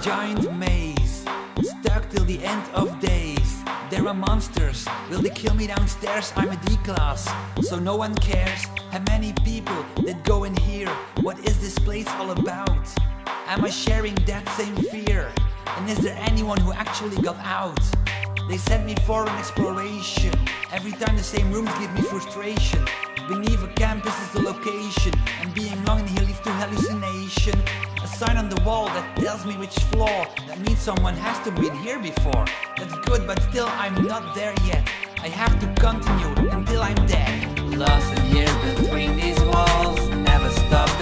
giant maze, stuck till the end of days. There are monsters, will they kill me downstairs? I'm a D-class, so no one cares. How many people that go in here? What is this place all about? Am I sharing that same fear? And is there anyone who actually got out? They sent me for an exploration. Every time the same rooms give me frustration. Beneath a campus is the location, and being long in here leads to hallucination. A sign on the wall that tells me which floor. That means someone has to be in here before. That's good, but still I'm not there yet. I have to continue until I'm dead. Lost in here between these walls, never stop